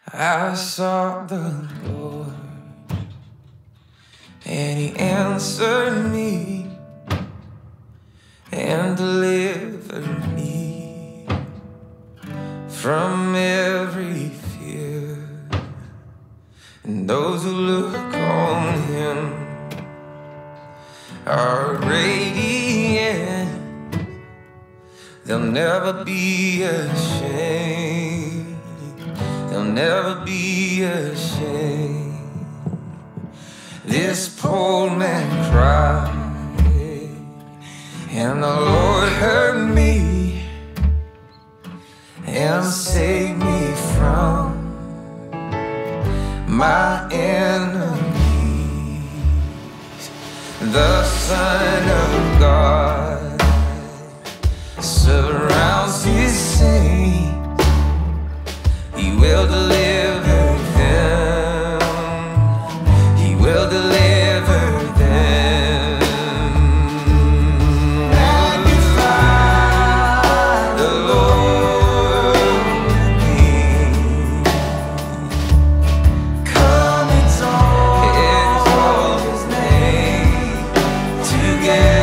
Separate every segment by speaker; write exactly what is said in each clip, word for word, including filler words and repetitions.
Speaker 1: I sought the Lord, and He answered me and delivered me from every fear. And those who look on Him are radiant. They'll never be ashamed. They'll never be ashamed. This poor man cried, and the Lord heard me and saved me from my enemies. The Son of God surrounds His saints. He will deliver them. He will deliver them. Magnify the Lord with me. Come exalt, exalt His name together.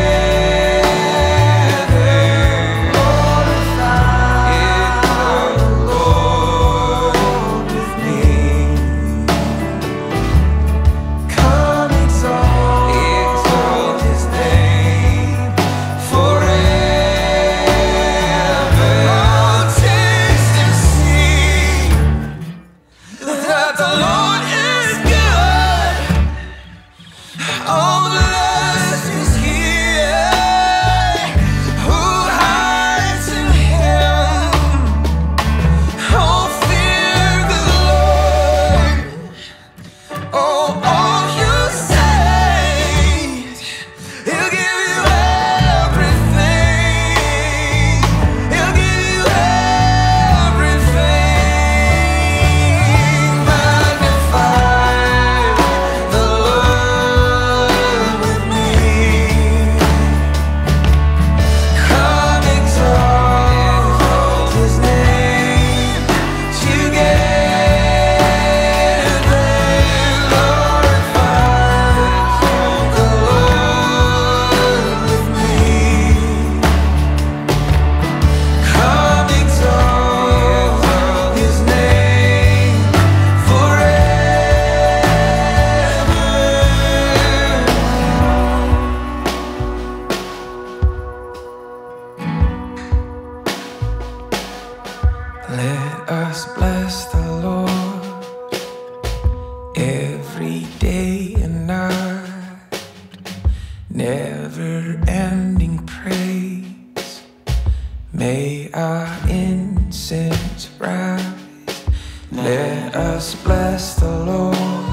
Speaker 1: Let us bless the Lord every day and night. Never-ending praise. May our incense rise. Let us bless the Lord